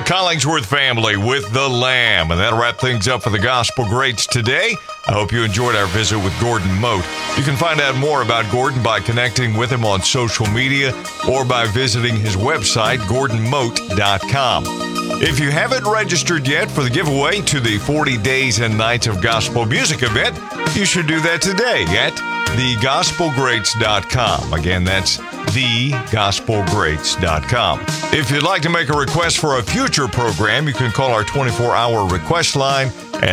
Collingsworth family with The Lamb. And that'll wrap things up for the Gospel Greats today. I hope you enjoyed our visit with Gordon Mote. You can find out more about Gordon by connecting with him on social media or by visiting his website, gordonmote.com. If you haven't registered yet for the giveaway to the 40 Days and Nights of Gospel Music event, you should do that today at thegospelgreats.com. Again, that's thegospelgreats.com. If you'd like to make a request for a future program, you can call our 24-hour request line at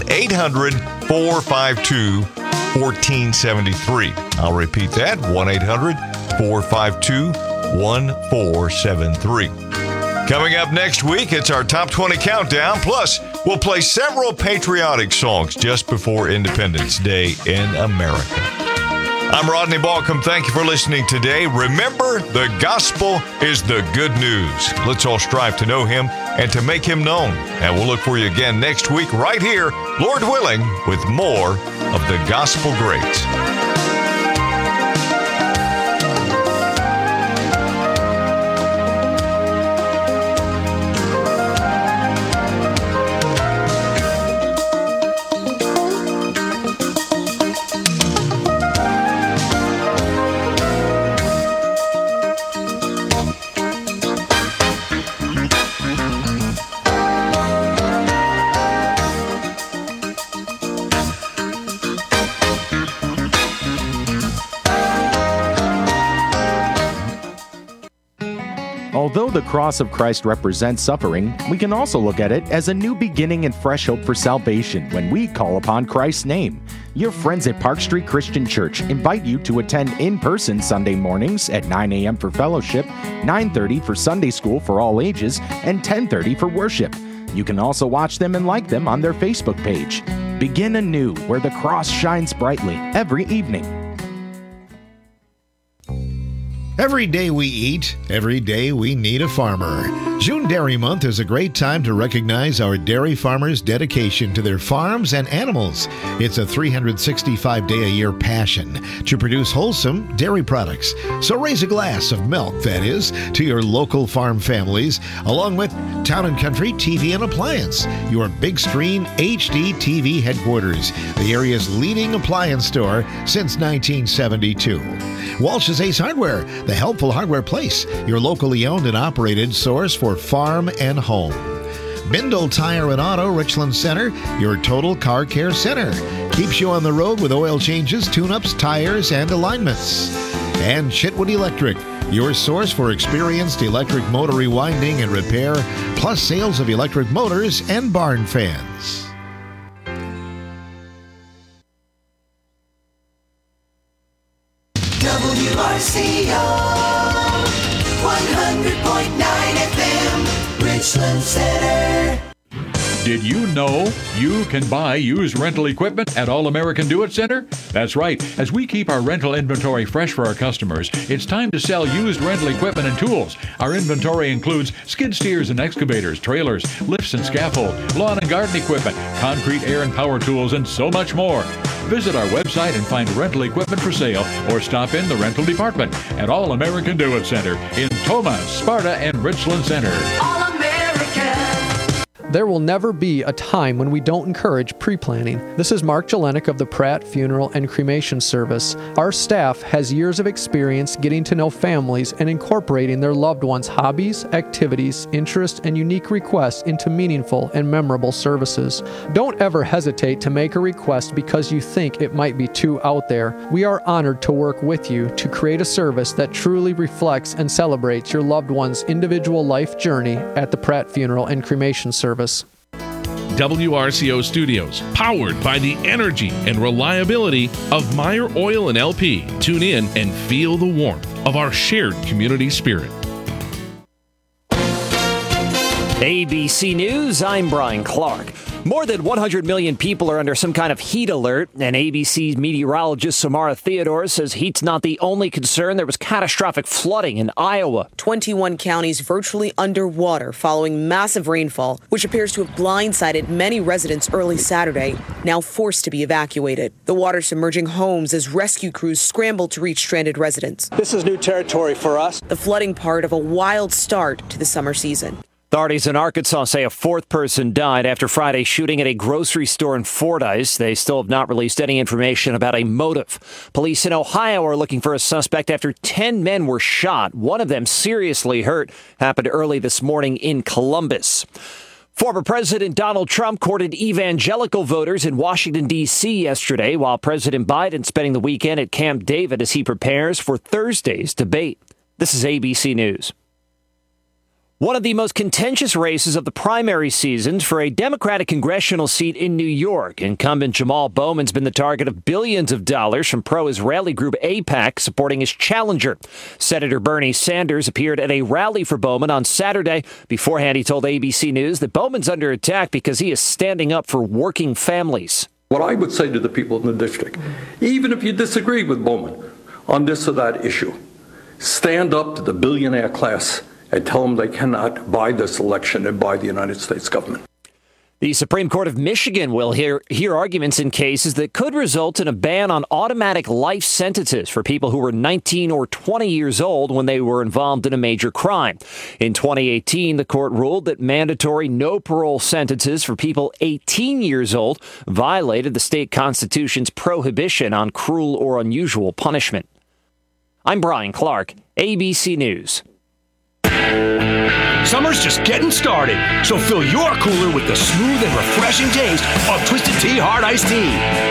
1-800-452-1473. I'll repeat that, 1-800-452-1473. Coming up next week, it's our Top 20 Countdown. Plus, we'll play several patriotic songs just before Independence Day in America. I'm Rodney Balcom. Thank you for listening today. Remember, the gospel is the good news. Let's all strive to know him and to make him known. And we'll look for you again next week right here, Lord willing, with more of the Gospel Greats. Although the cross of Christ represents suffering, we can also look at it as a new beginning and fresh hope for salvation when we call upon Christ's name. Your friends at Park Street Christian Church invite you to attend in-person Sunday mornings at 9 a.m. for fellowship, 9:30 for Sunday school for all ages, and 10:30 for worship. You can also watch them and like them on their Facebook page. Begin anew where the cross shines brightly every evening. Every day we eat, every day we need a farmer. June Dairy Month is a great time to recognize our dairy farmers' dedication to their farms and animals. It's a 365-day-a-year passion to produce wholesome dairy products. So raise a glass of milk, that is, to your local farm families, along with Town & Country TV and Appliance, your big screen HD TV headquarters, the area's leading appliance store since 1972. Walsh's Ace Hardware, the helpful hardware place, your locally owned and operated source for farm and home. Bindle Tire and Auto, Richland Center, your total car care center. Keeps you on the road with oil changes, tune-ups, tires, and alignments. And Chitwood Electric, your source for experienced electric motor rewinding and repair, plus sales of electric motors and barn fans. WRCO 100.9 FM, Richland Center. Did you know you can buy used rental equipment at All American Do It Center? That's right. As we keep our rental inventory fresh for our customers, it's time to sell used rental equipment and tools. Our inventory includes skid steers and excavators, trailers, lifts and scaffold, lawn and garden equipment, concrete, air and power tools, and so much more. Visit our website and find rental equipment for sale or stop in the rental department at All American Do It Center in Tomah, Sparta, and Richland Center. All American. There will never be a time when we don't encourage pre-planning. This is Mark Jelenik of the Pratt Funeral and Cremation Service. Our staff has years of experience getting to know families and incorporating their loved ones' hobbies, activities, interests, and unique requests into meaningful and memorable services. Don't ever hesitate to make a request because you think it might be too out there. We are honored to work with you to create a service that truly reflects and celebrates your loved one's individual life journey at the Pratt Funeral and Cremation Service. WRCO Studios, powered by the energy and reliability of Meyer Oil and LP. Tune in and feel the warmth of our shared community spirit. ABC News, I'm Brian Clark. More than 100 million people are under some kind of heat alert, and ABC meteorologist Samara Theodore says heat's not the only concern. There was catastrophic flooding in Iowa. 21 counties virtually underwater following massive rainfall, which appears to have blindsided many residents early Saturday, now forced to be evacuated. The water submerging homes as rescue crews scramble to reach stranded residents. This is new territory for us. The flooding part of a wild start to the summer season. Authorities in Arkansas say a fourth person died after Friday's shooting at a grocery store in Fordyce. They still have not released any information about a motive. Police in Ohio are looking for a suspect after 10 men were shot. One of them seriously hurt. Happened early this morning in Columbus. Former President Donald Trump courted evangelical voters in Washington, D.C. yesterday, while President Biden spending the weekend at Camp David as he prepares for Thursday's debate. This is ABC News. One of the most contentious races of the primary seasons for a Democratic congressional seat in New York. Incumbent Jamal Bowman's been the target of billions of dollars from pro-Israeli group AIPAC supporting his challenger. Senator Bernie Sanders appeared at a rally for Bowman on Saturday. Beforehand, he told ABC News that Bowman's under attack because he is standing up for working families. What I would say to the people in the district, even if you disagree with Bowman on this or that issue, stand up to the billionaire class and tell them they cannot buy this election and buy the United States government. The Supreme Court of Michigan will hear arguments in cases that could result in a ban on automatic life sentences for people who were 19 or 20 years old when they were involved in a major crime. In 2018, the court ruled that mandatory no parole sentences for people 18 years old violated the state constitution's prohibition on cruel or unusual punishment. I'm Brian Clark, ABC News. Summer's just getting started, so fill your cooler with the smooth and refreshing taste of Twisted Tea Hard Iced Tea.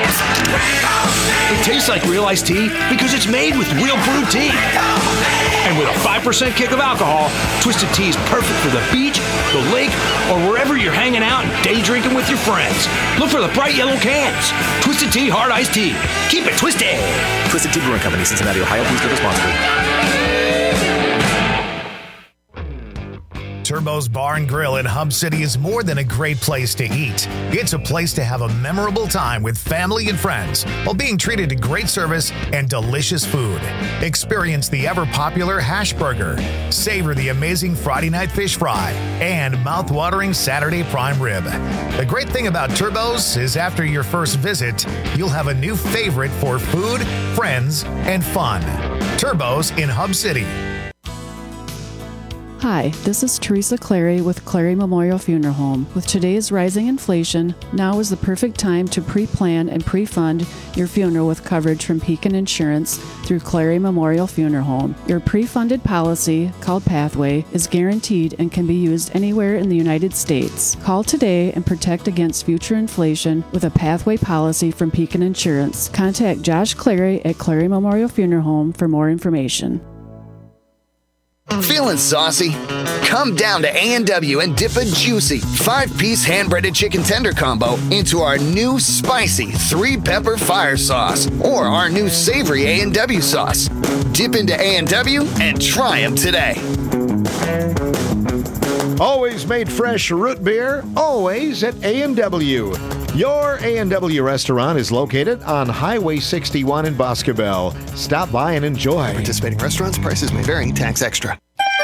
It tastes like real iced tea because it's made with real brewed tea. And with a 5% kick of alcohol, Twisted Tea is perfect for the beach, the lake, or wherever you're hanging out and day drinking with your friends. Look for the bright yellow cans. Twisted Tea Hard Iced Tea. Keep it twisted. Twisted Tea Brewing Company, Cincinnati, Ohio. Please drink responsibly. Turbo's Bar and Grill in Hub City is more than a great place to eat. It's a place to have a memorable time with family and friends while being treated to great service and delicious food. Experience the ever-popular hash burger, savor the amazing Friday night fish fry, and mouth-watering Saturday prime rib. The great thing about Turbo's is after your first visit, you'll have a new favorite for food, friends, and fun. Turbo's in Hub City. Hi, this is Teresa Clary with Clary Memorial Funeral Home. With today's rising inflation, now is the perfect time to pre-plan and pre-fund your funeral with coverage from Pekin Insurance through Clary Memorial Funeral Home. Your pre-funded policy, called Pathway, is guaranteed and can be used anywhere in the United States. Call today and protect against future inflation with a Pathway policy from Pekin Insurance. Contact Josh Clary at Clary Memorial Funeral Home for more information. Feeling saucy? Come down to A&W and dip a juicy 5-piece hand-breaded chicken tender combo into our new spicy 3-pepper fire sauce or our new savory A&W sauce. Dip into A&W and try them today. Always made fresh root beer, always at A&W. Your A&W restaurant is located on Highway 61 in Boscobel. Stop by and enjoy. Participating restaurants, prices may vary, tax extra.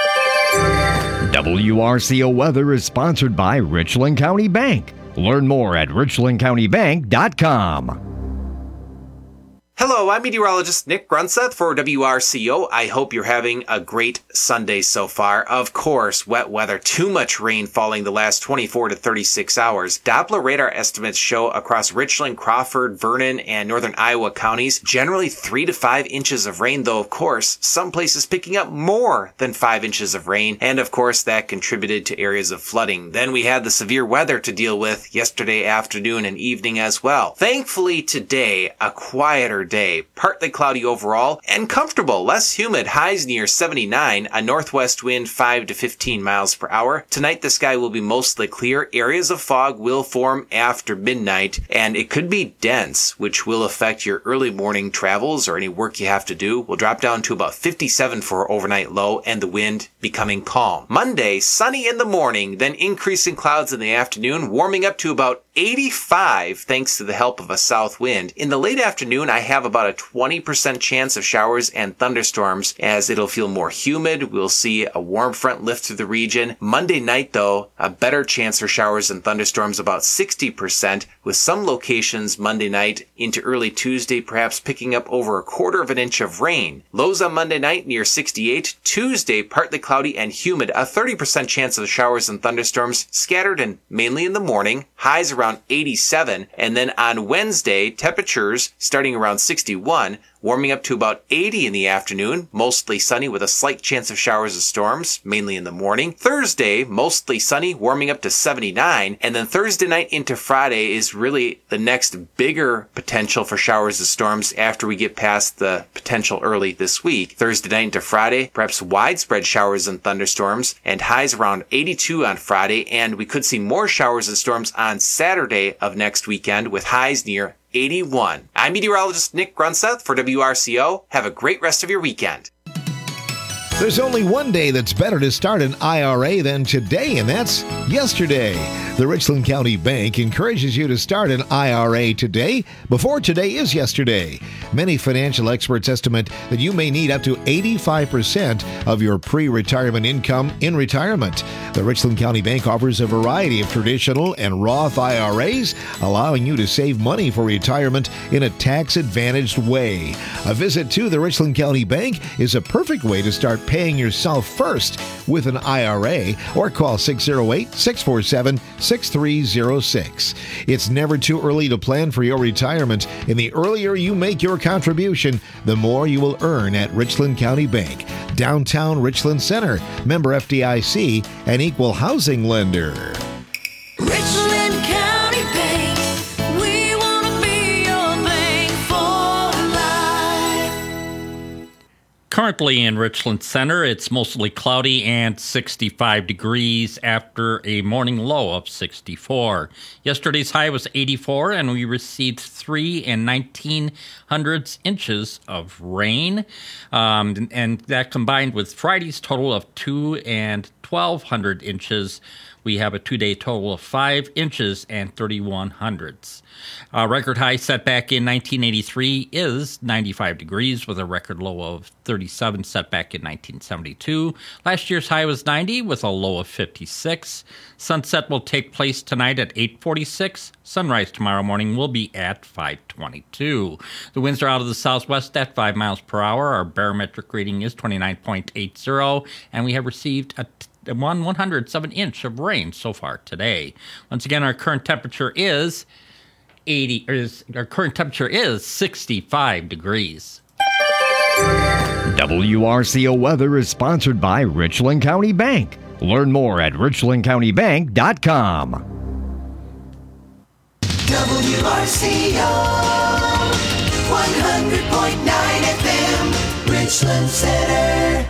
WRCO Weather is sponsored by Richland County Bank. Learn more at richlandcountybank.com. Hello, I'm meteorologist Nick Grunseth for WRCO. I hope you're having a great Sunday so far. Of course, wet weather, too much rain falling the last 24 to 36 hours. Doppler radar estimates show across Richland, Crawford, Vernon, and northern Iowa counties, generally 3 to 5 inches of rain, though of course, some places picking up more than 5 inches of rain, and of course that contributed to areas of flooding. Then we had the severe weather to deal with yesterday afternoon and evening as well. Thankfully today, a quieter day, partly cloudy overall and comfortable, less humid, highs near 79, a northwest wind 5 to 15 miles per hour. Tonight the sky will be mostly clear. Areas of fog will form after midnight and it could be dense, which will affect your early morning travels or any work you have to do. We'll drop down to about 57 for overnight low and the wind becoming calm. Monday, sunny in the morning, then increasing clouds in the afternoon, warming up to about 85 thanks to the help of a south wind. In the late afternoon, I have about a 20% chance of showers and thunderstorms as it'll feel more humid. We'll see a warm front lift through the region. Monday night, though, a better chance for showers and thunderstorms, about 60%, with some locations Monday night into early Tuesday, perhaps picking up over a quarter of an inch of rain. Lows on Monday night near 68. Tuesday, partly cloudy and humid, a 30% chance of showers and thunderstorms, scattered and mainly in the morning. Highs around 87, and then on Wednesday, temperatures starting around 61, warming up to about 80 in the afternoon, mostly sunny with a slight chance of showers and storms, mainly in the morning. Thursday, mostly sunny, warming up to 79, and then Thursday night into Friday is really the next bigger potential for showers and storms after we get past the potential early this week. Thursday night into Friday, perhaps widespread showers and thunderstorms, and highs around 82 on Friday, and we could see more showers and storms on Saturday of next weekend with highs near 81. I'm meteorologist Nick Grunseth for WRCO. Have a great rest of your weekend. There's only one day that's better to start an IRA than today, and that's yesterday. The Richland County Bank encourages you to start an IRA today before today is yesterday. Many financial experts estimate that you may need up to 85% of your pre-retirement income in retirement. The Richland County Bank offers a variety of traditional and Roth IRAs, allowing you to save money for retirement in a tax-advantaged way. A visit to the Richland County Bank is a perfect way to start paying yourself first with an IRA, or call 608-647-6306. It's never too early to plan for your retirement, and the earlier you make your contribution, the more you will earn at Richland County Bank, downtown Richland Center, member FDIC, and equal housing lender. Richland County Bank, we want to be your bank for life. Currently in Richland Center, it's mostly cloudy and 65 degrees after a morning low of 64. Yesterday's high was 84, and we received 3 19/100 inches of rain. And that combined with Friday's total of 2 1200 inches, we have a 2-day total of 5 inches and 31/100. Record high set back in 1983 is 95 degrees with a record low of 37 set back in 1972. Last year's high was 90 with a low of 56. Sunset will take place tonight at 8:46. Sunrise tomorrow morning will be at 5:22. The winds are out of the southwest at 5 miles per hour. Our barometric reading is 29.80, and we have received a 107 inch of rain so far today. Once again, our current temperature is 65 degrees. WRCO weather is sponsored by Richland County Bank. Learn more at richlandcountybank.com. WRCO 100.9 FM, Richland Center.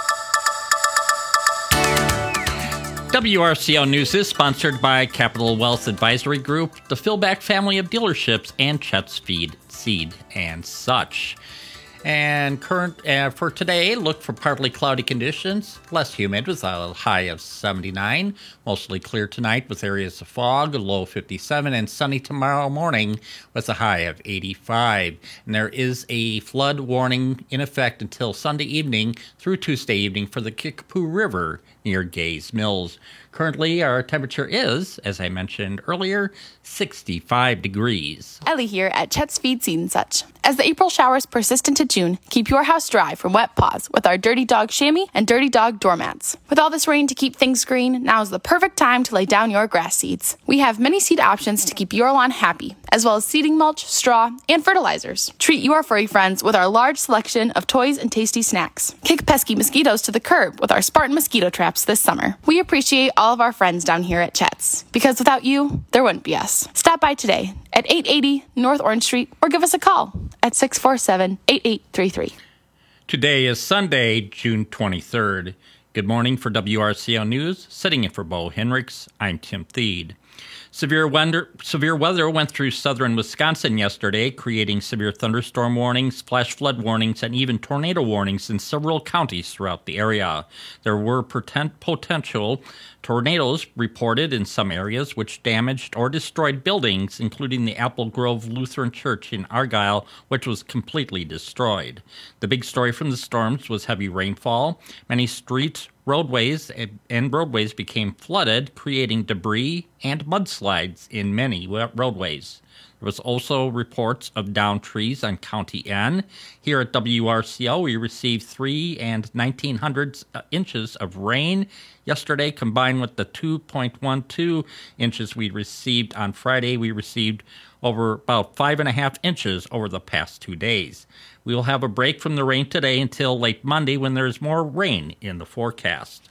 WRCO News is sponsored by Capital Wealth Advisory Group, the Philback family of dealerships, and Chet's Seed and such. And current for today, look for partly cloudy conditions, less humid with a high of 79. Mostly clear tonight with areas of fog, a low 57, and sunny tomorrow morning with a high of 85. And there is a flood warning in effect until Sunday evening through Tuesday evening for the Kickapoo River near Gays Mills. Currently, our temperature is, as I mentioned earlier, 65 degrees. Ellie here at Chet's Seed and such. As the April showers persist into June, keep your house dry from wet paws with our Dirty Dog chamois and Dirty Dog doormats. With all this rain to keep things green, now is the perfect time to lay down your grass seeds. We have many seed options to keep your lawn happy, as well as seeding mulch, straw, and fertilizers. Treat your furry friends with our large selection of toys and tasty snacks. Kick pesky mosquitoes to the curb with our Spartan mosquito traps this summer. We appreciate all of our friends down here at Chet's, because without you, there wouldn't be us. Stop by today at 880 North Orange Street or give us a call at 647-8833. Today is Sunday, June 23rd. Good morning for WRCO News. Sitting in for Bo Henricks, I'm Tim Thied. Severe weather went through southern Wisconsin yesterday, creating severe thunderstorm warnings, flash flood warnings, and even tornado warnings in several counties throughout the area. There were potential tornadoes reported in some areas, which damaged or destroyed buildings, including the Apple Grove Lutheran Church in Argyle, which was completely destroyed. The big story from the storms was heavy rainfall. Many streets, roadways became flooded, creating debris and mudslides in many roadways. There was also reports of downed trees on County N. Here at WRCO, we received 3 19/100 inches of rain yesterday, combined with the 2.12 inches we received on Friday. We received over about 5.5 inches over the past 2 days. We will have a break from the rain today until late Monday when there's more rain in the forecast.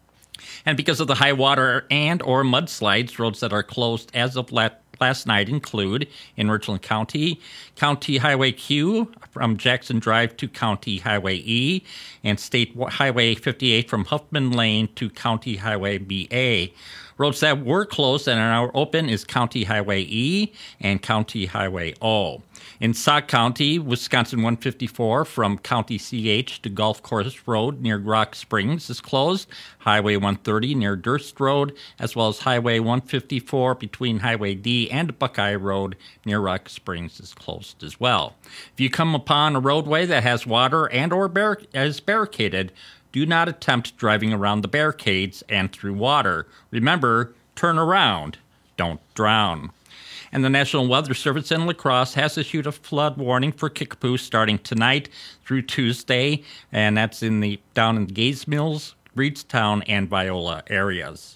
And because of the high water and or mudslides, roads that are closed as of last night include in Richland County, County Highway Q from Jackson Drive to County Highway E, and State Highway 58 from Huffman Lane to County Highway BA. Roads that were closed and are now open is County Highway E and County Highway O. In Sauk County, Wisconsin 154 from County CH to Golf Course Road near Rock Springs is closed. Highway 130 near Durst Road, as well as Highway 154 between Highway D and Buckeye Road near Rock Springs is closed as well. If you come upon a roadway that has water and or is barricaded, do not attempt driving around the barricades and through water. Remember, turn around, don't drown. And the National Weather Service in La Crosse has issued a flood warning for Kickapoo starting tonight through Tuesday, and that's down in Gaze Mills, Reedstown, and Viola areas.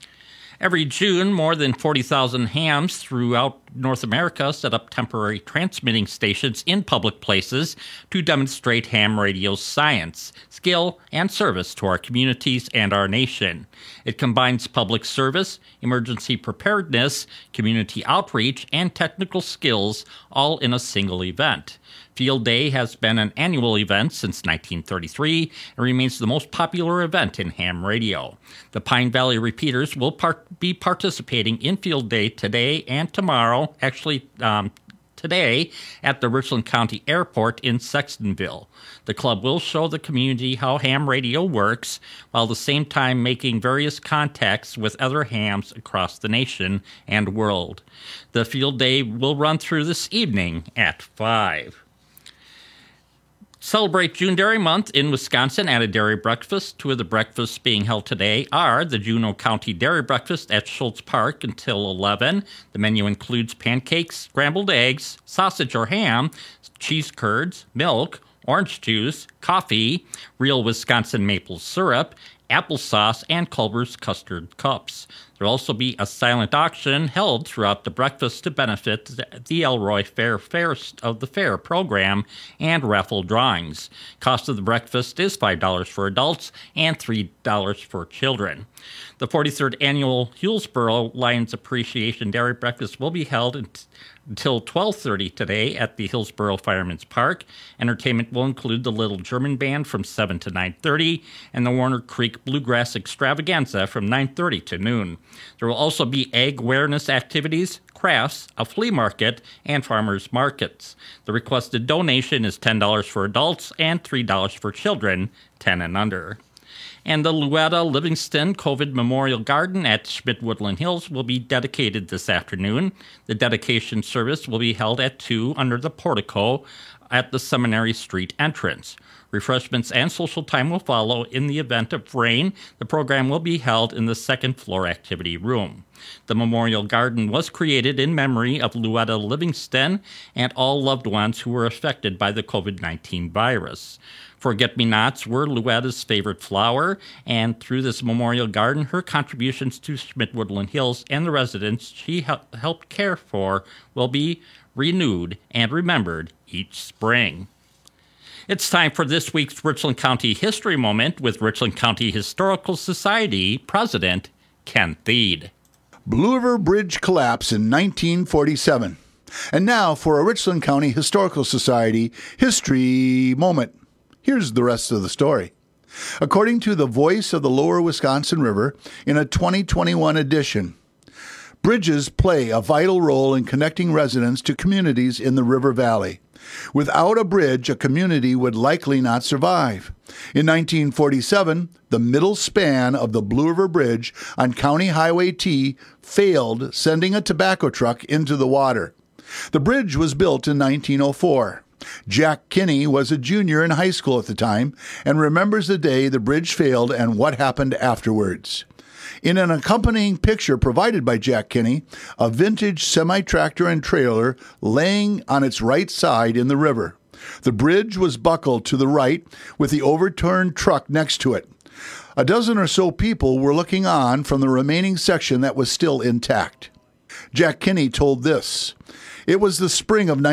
Every June, more than 40,000 hams throughout North America set up temporary transmitting stations in public places to demonstrate ham radio's science, skill, and service to our communities and our nation. It combines public service, emergency preparedness, community outreach, and technical skills all in a single event. Field Day has been an annual event since 1933 and remains the most popular event in ham radio. The Pine Valley Repeaters will be participating in Field Day today and tomorrow, today at the Richland County Airport in Sextonville. The club will show the community how ham radio works, while at the same time making various contacts with other hams across the nation and world. The Field Day will run through this evening at 5. Celebrate June Dairy Month in Wisconsin at a dairy breakfast. 2 of the breakfasts being held today are the Juneau County Dairy Breakfast at Schultz Park until 11. The menu includes pancakes, scrambled eggs, sausage or ham, cheese curds, milk, orange juice, coffee, real Wisconsin maple syrup, applesauce, and Culver's custard cups. There will also be a silent auction held throughout the breakfast to benefit the Elroy Fair of the Fair program and raffle drawings. Cost of the breakfast is $5 for adults and $3 for children. The 43rd Annual Hillsboro Lions Appreciation Dairy Breakfast will be held until 12:30 today at the Hillsboro Fireman's Park. Entertainment will include the Little German Band from 7 to 9:30 and the Warner Creek Bluegrass Extravaganza from 9:30 to noon. There will also be egg awareness activities, crafts, a flea market, and farmers markets. The requested donation is $10 for adults and $3 for children 10 and under. And the Louetta Livingston COVID Memorial Garden at Schmidt Woodland Hills will be dedicated this afternoon. The dedication service will be held at 2 under the portico at the Seminary Street entrance. Refreshments and social time will follow. In the event of rain, the program will be held in the second floor activity room. The Memorial Garden was created in memory of Louetta Livingston and all loved ones who were affected by the COVID-19 virus. Forget-me-nots were Louetta's favorite flower, and through this Memorial Garden, her contributions to Schmidt Woodland Hills and the residents she helped care for will be renewed and remembered each spring. It's time for this week's Richland County History Moment with Richland County Historical Society President Ken Thied. Blue River Bridge collapse in 1947. And now for a Richland County Historical Society History Moment. Here's the rest of the story. According to the Voice of the Lower Wisconsin River in a 2021 edition, bridges play a vital role in connecting residents to communities in the river valley. Without a bridge, a community would likely not survive. In 1947, the middle span of the Blue River Bridge on County Highway T failed, sending a tobacco truck into the water. The bridge was built in 1904. Jack Kinney was a junior in high school at the time and remembers the day the bridge failed and what happened afterwards. In an accompanying picture provided by Jack Kinney, a vintage semi-tractor and trailer laying on its right side in the river. The bridge was buckled to the right with the overturned truck next to it. A dozen or so people were looking on from the remaining section that was still intact. Jack Kinney told this, "It was the spring of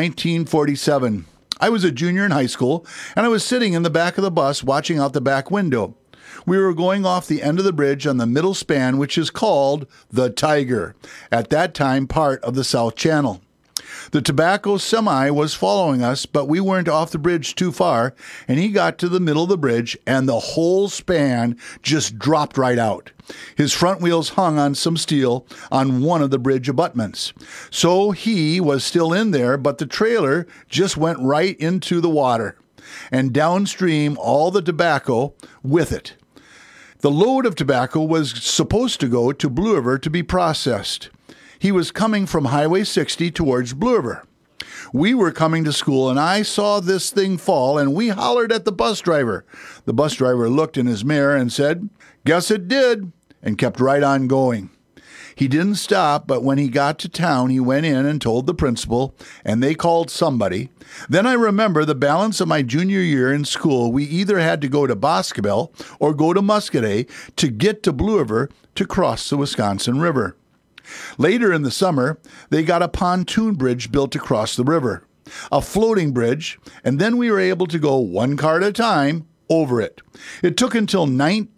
1947. I was a junior in high school, and I was sitting in the back of the bus watching out the back window. We were going off the end of the bridge on the middle span, which is called the Tiger, at that time part of the South Channel. The tobacco semi was following us, but we weren't off the bridge too far, and he got to the middle of the bridge, and the whole span just dropped right out. His front wheels hung on some steel on one of the bridge abutments. So he was still in there, but the trailer just went right into the water, and downstream all the tobacco with it. The load of tobacco was supposed to go to Blue River to be processed. He was coming from Highway 60 towards Blue River. We were coming to school, and I saw this thing fall, and we hollered at the bus driver. The bus driver looked in his mirror and said, 'Guess it did,' and kept right on going. He didn't stop, but when he got to town, he went in and told the principal, and they called somebody. Then I remember the balance of my junior year in school, we either had to go to Boscobel or go to Muscoda to get to Blue River to cross the Wisconsin River. Later in the summer, they got a pontoon bridge built across the river, a floating bridge, and then we were able to go one car at a time over it. It took until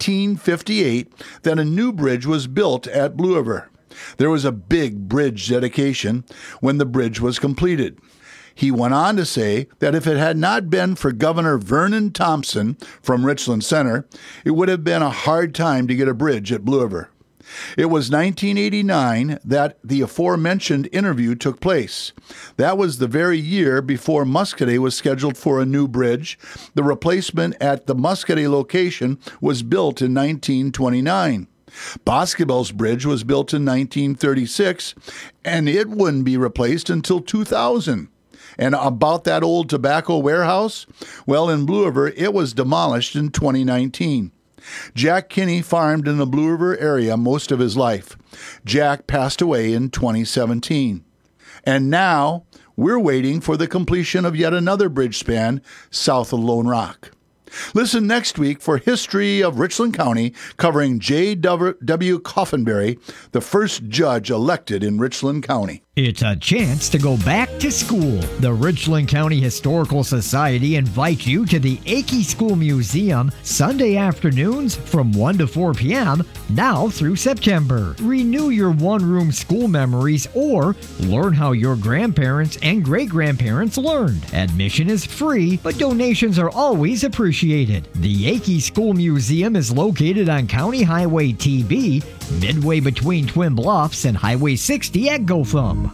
1958 that a new bridge was built at Blue River. There was a big bridge dedication when the bridge was completed. He went on to say that if it had not been for Governor Vernon Thompson from Richland Center, it would have been a hard time to get a bridge at Blue River. It was 1989 that the aforementioned interview took place. That was the very year before Muscoda was scheduled for a new bridge. The replacement at the Muscoda location was built in 1929. Boscobel's bridge was built in 1936, and it wouldn't be replaced until 2000. And about that old tobacco warehouse, well, in Blue River, it was demolished in 2019. Jack Kinney farmed in the Blue River area most of his life. Jack passed away in 2017. And now we're waiting for the completion of yet another bridge span south of Lone Rock. Listen next week for History of Richland County, covering J.W. Coffenberry, the first judge elected in Richland County. It's a chance to go back to school. The Richland County Historical Society invites you to the Akey School Museum Sunday afternoons from 1 to 4 p.m. now through September. Renew your one-room school memories or learn how your grandparents and great-grandparents learned. Admission is free, but donations are always appreciated. The Akey School Museum is located on County Highway TB, midway between Twin Bluffs and Highway 60 at Gotham.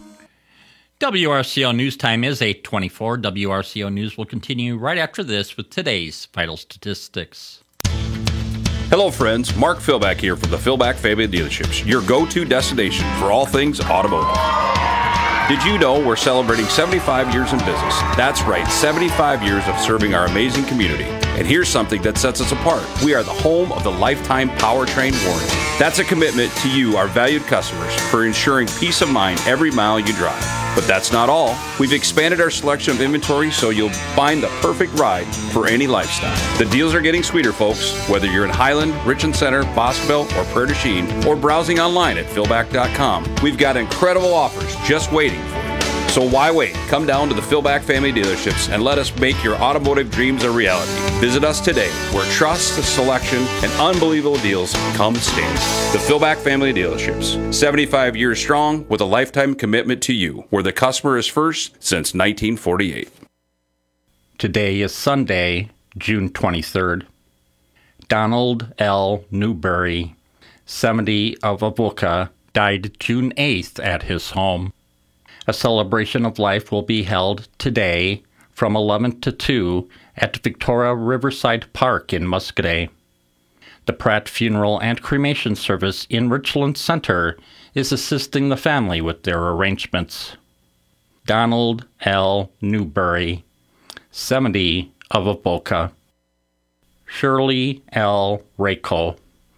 WRCO News Time is 8:24. WRCO News will continue right after this with today's vital statistics. Hello, friends. Mark Philback here from the Philback Family Dealerships, your go-to destination for all things automotive. Did you know we're celebrating 75 years in business? That's right, 75 years of serving our amazing community. And here's something that sets us apart. We are the home of the lifetime powertrain warranty. That's a commitment to you, our valued customers, for ensuring peace of mind every mile you drive. But that's not all. We've expanded our selection of inventory so you'll find the perfect ride for any lifestyle. The deals are getting sweeter, folks. Whether you're in Highland, Richland Center, Boscobel, or Prairie du Chien, or browsing online at philback.com, we've got incredible offers just waiting for you. So why wait? Come down to the Philback Family Dealerships and let us make your automotive dreams a reality. Visit us today, where trust, selection, and unbelievable deals come standard. The Philback Family Dealerships, 75 years strong with a lifetime commitment to you, where the customer is first since 1948. Today is Sunday, June 23rd. Donald L. Newberry, 70, of Avoca, died June 8th at his home. A celebration of life will be held today from 11 to 2 at Victoria Riverside Park in Muscadet. The Pratt Funeral and Cremation Service in Richland Center is assisting the family with their arrangements. Donald L. Newberry, 70, of Avoca. Shirley L. Rako,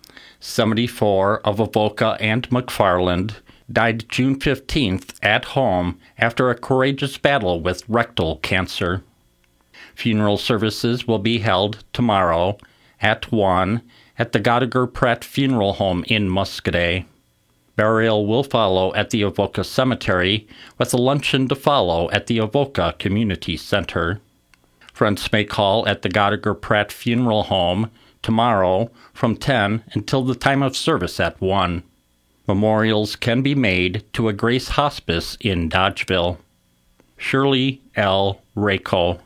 74, of Avoca and McFarland, died June 15th at home after a courageous battle with rectal cancer. Funeral services will be held tomorrow at 1 at the Godiger Pratt Funeral Home in Muscadet. Burial will follow at the Avoca Cemetery, with a luncheon to follow at the Avoca Community Center. Friends may call at the Godiger Pratt Funeral Home tomorrow from 10 until the time of service at 1. Memorials can be made to a Grace Hospice in Dodgeville. Shirley L. Rako,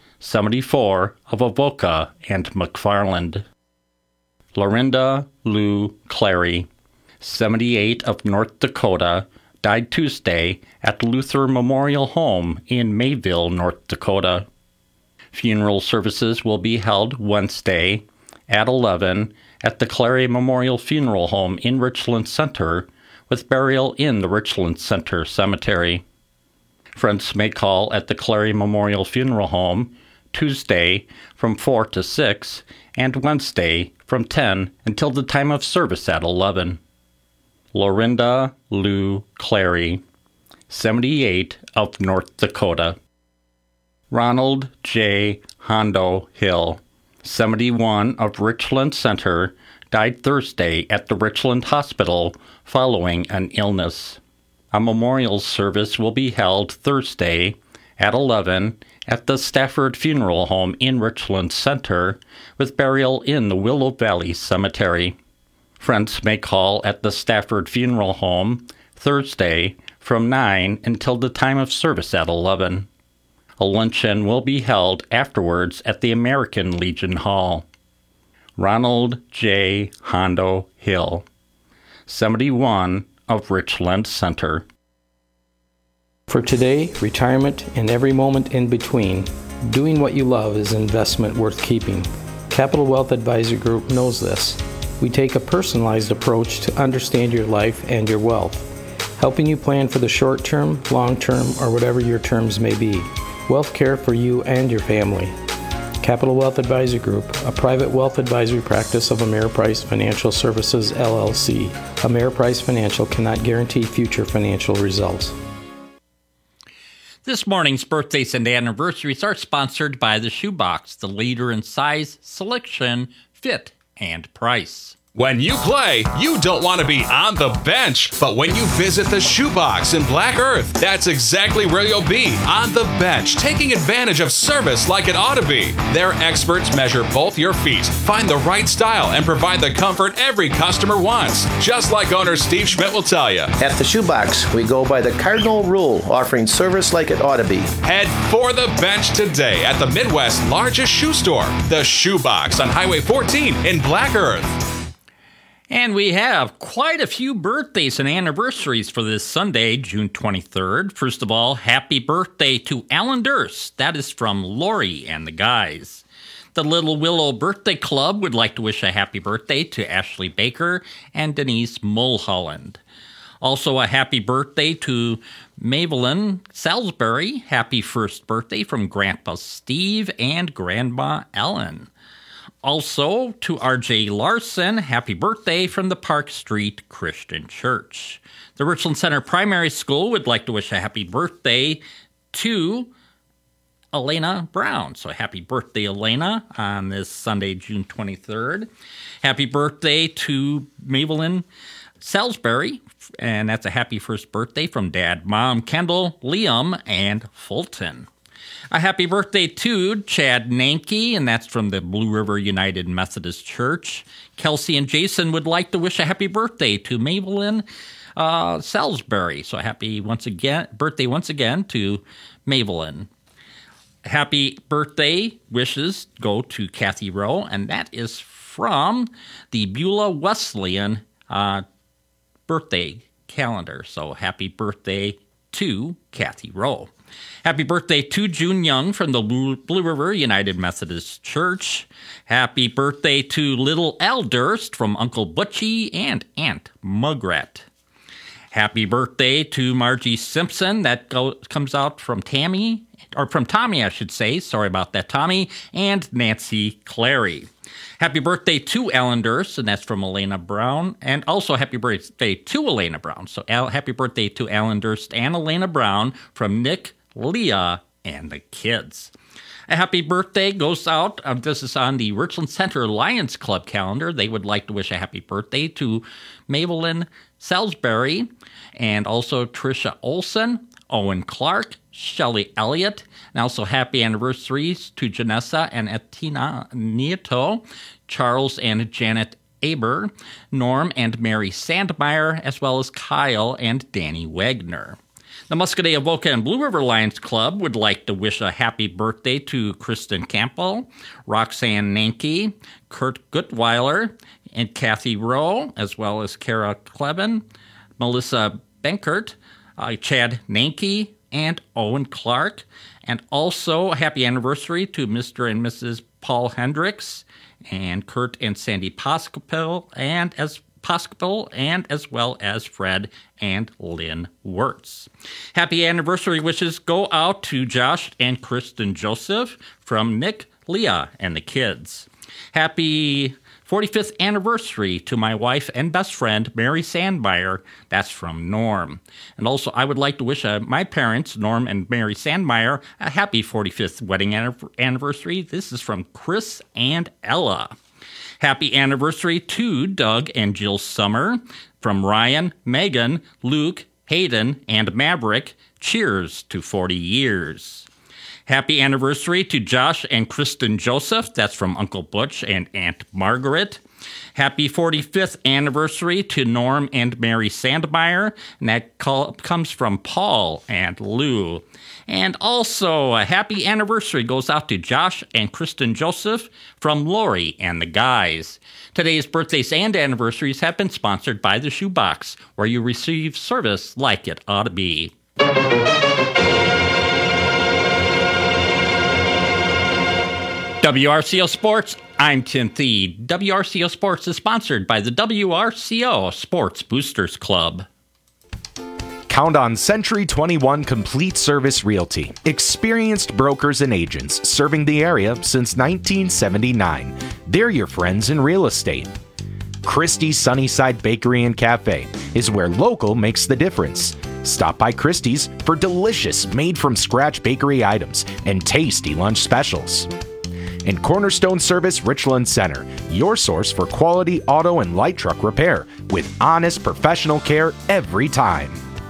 74, of Avoca and McFarland. Lorinda Lou Clary, 78, of North Dakota, died Tuesday at Luther Memorial Home in Mayville, North Dakota. Funeral services will be held Wednesday at 11 at the Clary Memorial Funeral Home in Richland Center, with burial in the Richland Center Cemetery. Friends may call at the Clary Memorial Funeral Home Tuesday from 4 to 6 and Wednesday from 10 until the time of service at 11. Lorinda Lou Clary, 78, of North Dakota. Ronald J. Hondo Hill, 71, of Richland Center, died Thursday at the Richland Hospital following an illness. A memorial service will be held Thursday at 11 at the Stafford Funeral Home in Richland Center, with burial in the Willow Valley Cemetery. Friends may call at the Stafford Funeral Home Thursday from 9 until the time of service at 11. A luncheon will be held afterwards at the American Legion Hall. Ronald J. Hondo Hill, 71, of Richland Center. For today, retirement, and every moment in between, doing what you love is an investment worth keeping. Capital Wealth Advisory Group knows this. We take a personalized approach to understand your life and your wealth, helping you plan for the short term, long term, or whatever your terms may be. Wealth care for you and your family. Capital Wealth Advisory Group, a private wealth advisory practice of Ameriprise Financial Services, LLC. Ameriprise Financial cannot guarantee future financial results. This morning's birthdays and anniversaries are sponsored by The Shoebox, the leader in size, selection, fit, and price. When you play, you don't want to be on the bench. But when you visit the Shoebox in Black Earth, that's exactly where you'll be, on the bench, taking advantage of service like it ought to be. Their experts measure both your feet, find the right style, and provide the comfort every customer wants. Just like owner Steve Schmidt will tell you. At the Shoebox, we go by the cardinal rule, offering service like it ought to be. Head for the bench today at the Midwest's largest shoe store, the Shoebox on Highway 14 in Black Earth. And we have quite a few birthdays and anniversaries for this Sunday, June 23rd. First of all, happy birthday to Alan Durst. That is from Lori and the guys. The Little Willow Birthday Club would like to wish a happy birthday to Ashley Baker and Denise Mulholland. Also, a happy birthday to Mavelyn Salisbury. Happy first birthday from Grandpa Steve and Grandma Ellen. Also, to R.J. Larson, happy birthday from the Park Street Christian Church. The Richland Center Primary School would like to wish a happy birthday to Elena Brown. So happy birthday, Elena, on this Sunday, June 23rd. Happy birthday to Mavelyn Salisbury, and that's a happy first birthday from Dad, Mom, Kendall, Liam, and Fulton. A happy birthday to Chad Nanke, and that's from the Blue River United Methodist Church. Kelsey and Jason would like to wish a happy birthday to Mavelyn Salisbury. So happy birthday once again to Mavelyn. Happy birthday wishes go to Kathy Rowe, and that is from the Beulah Wesleyan birthday calendar. So happy birthday to Kathy Rowe. Happy birthday to June Young from the Blue River United Methodist Church. Happy birthday to little Al Durst from Uncle Butchie and Aunt Mugret. Happy birthday to Margie Simpson. That comes out from Tammy, or from Tommy, I should say. Sorry about that, Tommy. And Nancy Clary. Happy birthday to Alan Durst, and that's from Elena Brown. And also happy birthday to Elena Brown. So happy birthday to Alan Durst and Elena Brown from Nick, Leah, and the kids. A happy birthday goes out. This is on the Richland Center Lions Club calendar. They would like to wish a happy birthday to Maybelline Salisbury and also Tricia Olson, Owen Clark, Shelley Elliott, and also happy anniversaries to Janessa and Etina Nieto, Charles and Janet Aber, Norm and Mary Sandmeyer, as well as Kyle and Danny Wagner. The Muscadet Avoca and Blue River Lions Club would like to wish a happy birthday to Kristen Campbell, Roxanne Nanke, Kurt Gutweiler, and Kathy Rowe, as well as Kara Kleben, Melissa Benkert, Chad Nanke, and Owen Clark. And also a happy anniversary to Mr. and Mrs. Paul Hendricks, and Kurt and Sandy Poskapel, and as well as Fred and Lynn Wirtz. Happy anniversary wishes go out to Josh and Kristen Joseph from Nick, Leah, and the kids. Happy 45th anniversary to my wife and best friend, Mary Sandmeyer. That's from Norm. And also, I would like to wish my parents, Norm and Mary Sandmeyer, a happy 45th wedding anniversary. This is from Chris and Ella. Happy anniversary to Doug and Jill Summer from Ryan, Megan, Luke, Hayden, and Maverick. Cheers to 40 years. Happy anniversary to Josh and Kristen Joseph. That's from Uncle Butch and Aunt Margaret. Happy 45th anniversary to Norm and Mary Sandmeyer. And that comes from Paul and Lou. And also, a happy anniversary goes out to Josh and Kristen Joseph from Lori and the guys. Today's birthdays and anniversaries have been sponsored by the Shoebox, where you receive service like it ought to be. WRCO Sports, I'm Tim Thede. WRCO Sports is sponsored by the WRCO Sports Boosters Club. Count on Century 21 Complete Service Realty. Experienced brokers and agents serving the area since 1979. They're your friends in real estate. Christie's Sunnyside Bakery and Cafe is where local makes the difference. Stop by Christie's for delicious made-from-scratch bakery items and tasty lunch specials. And Cornerstone Service Richland Center, your source for quality auto and light truck repair with honest professional care every time.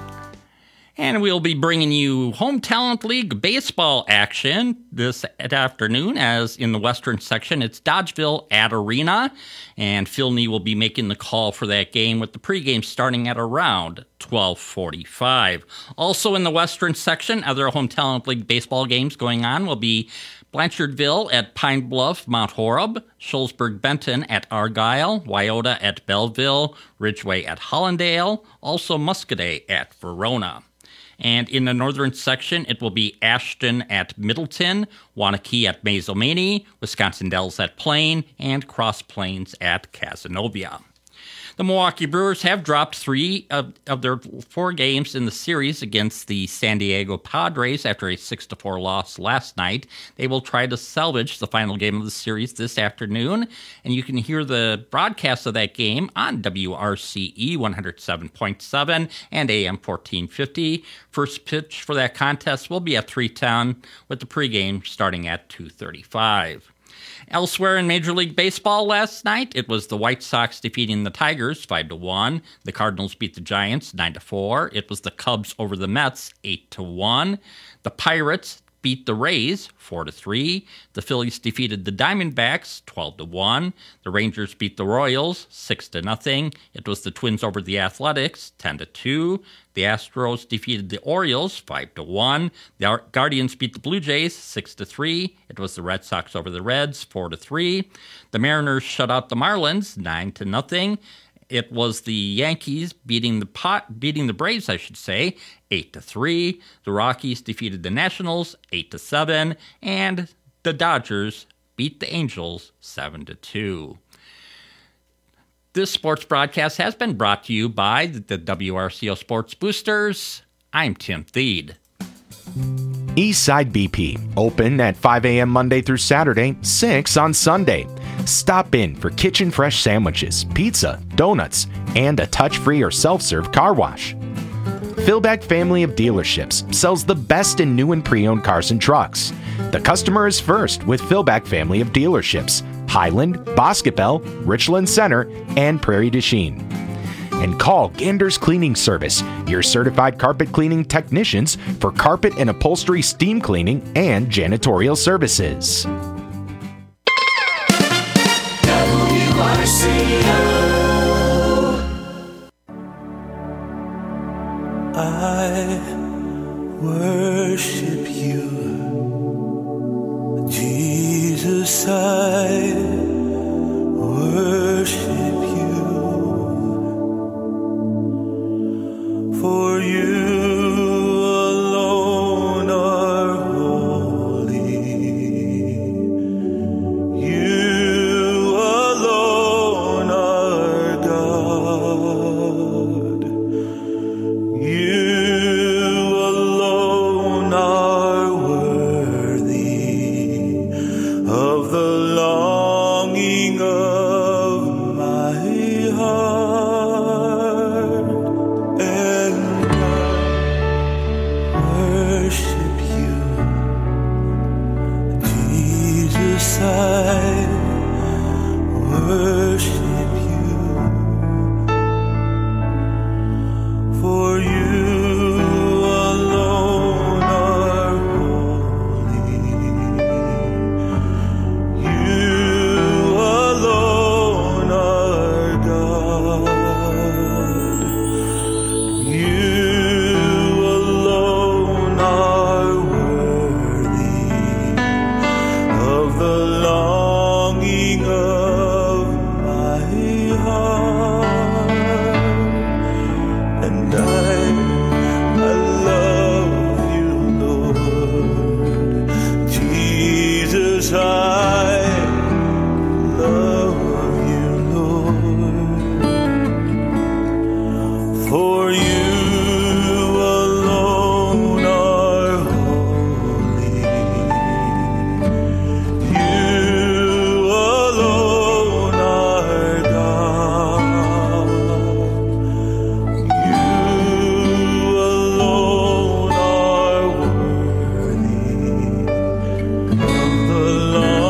And we'll be bringing you Home Talent League baseball action this afternoon, as in the Western section, it's Dodgeville at Arena, and Phil Nee will be making the call for that game with the pregame starting at around 12:45. Also in the Western section, other Home Talent League baseball games going on will be Blanchardville at Pine Bluff, Mount Horeb, Shullsburg-Benton at Argyle, Wyoda at Belleville, Ridgeway at Hollandale, also Muscadet at Verona. And in the northern section, it will be Ashton at Middleton, Wanakee at Mazomanie, Wisconsin Dells at Plain, and Cross Plains at Cazenovia. The Milwaukee Brewers have dropped 3 of their 4 games in the series against the San Diego Padres after a 6-4 loss last night. They will try to salvage the final game of the series this afternoon, and you can hear the broadcast of that game on WRCE 107.7 and AM 1450. First pitch for that contest will be at 3:10, with the pregame starting at 2:35. Elsewhere in Major League Baseball last night, it was the White Sox defeating the Tigers 5-1. The Cardinals beat the Giants 9-4. It was the Cubs over the Mets 8-1. The Pirates beat the Rays 4-3. The Phillies defeated the Diamondbacks 12-1. The Rangers beat the Royals 6-0. It was the Twins over the Athletics 10-2. The Astros defeated the Orioles 5-1. The Guardians beat the Blue Jays 6-3. It was the Red Sox over the Reds 4-3. The Mariners shut out the Marlins 9-0. It was the Yankees beating the Braves, 8-3. The Rockies defeated the Nationals 8-7, and the Dodgers beat the Angels 7-2. This sports broadcast has been brought to you by the WRCO Sports Boosters. I'm Tim Thede. Eastside BP, open at 5 a.m. Monday through Saturday, 6 on Sunday. Stop in for kitchen fresh sandwiches, pizza, donuts, and a touch-free or self-serve car wash. Philback Family of Dealerships sells the best in new and pre-owned cars and trucks. The customer is first with Philback Family of Dealerships, Highland, Boscobel, Richland Center, and Prairie du Chien. And call Gander's Cleaning Service, your certified carpet cleaning technicians for carpet and upholstery steam cleaning and janitorial services. I worship you, Jesus. I worship you, for you alone are holy. You alone are God. You alone are worthy of the longing of my heart, and I worship you, Jesus. I worship you, for you alone are holy. You alone are God. You alone are worthy of the longing of my heart, and I love you, Lord Jesus. I love you, Lord, for you alone are holy. You alone are God. You alone are worthy of the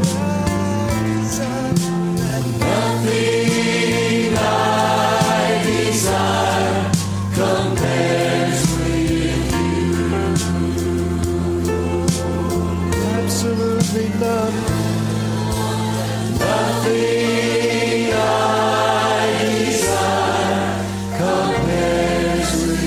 Nothing I desire compares with you. Absolutely nothing. Nothing I desire compares with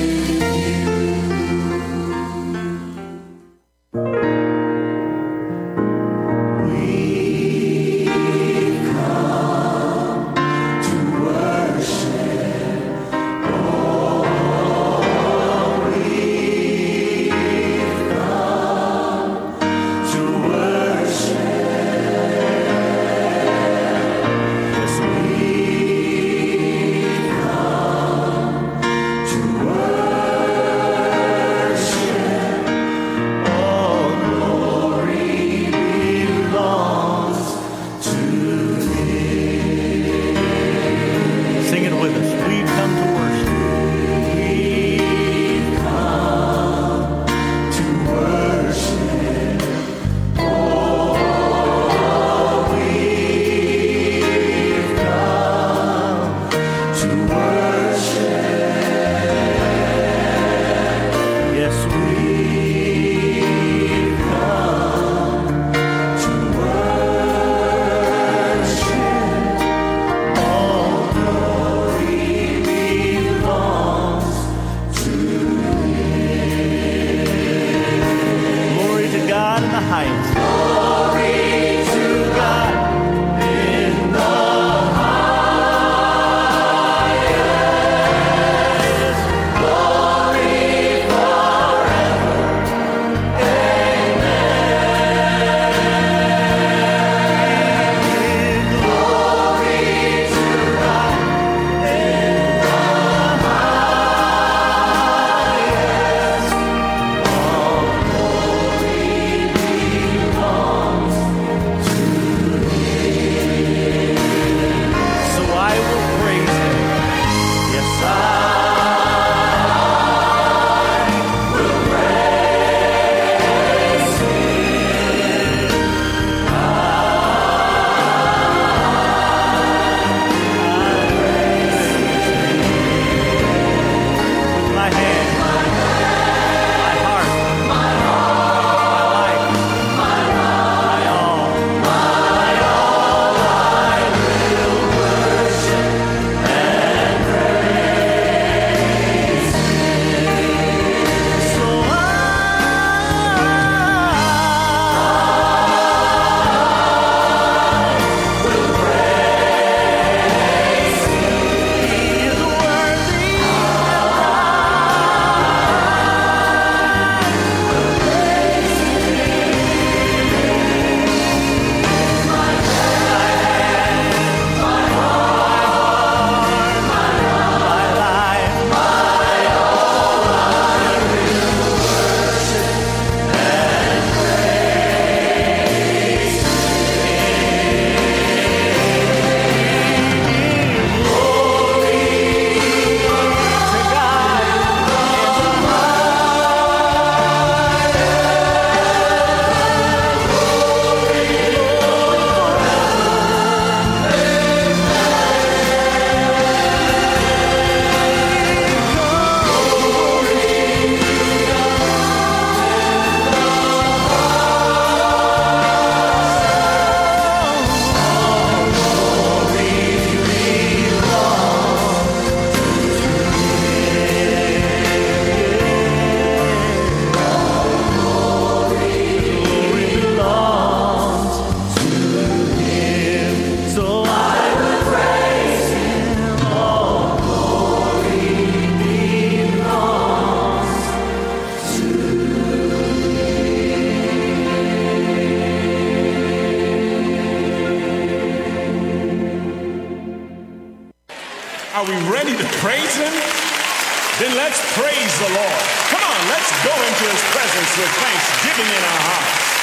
Are we ready to praise Him? Then let's praise the Lord. Come on, let's go into His presence with thanksgiving in our hearts.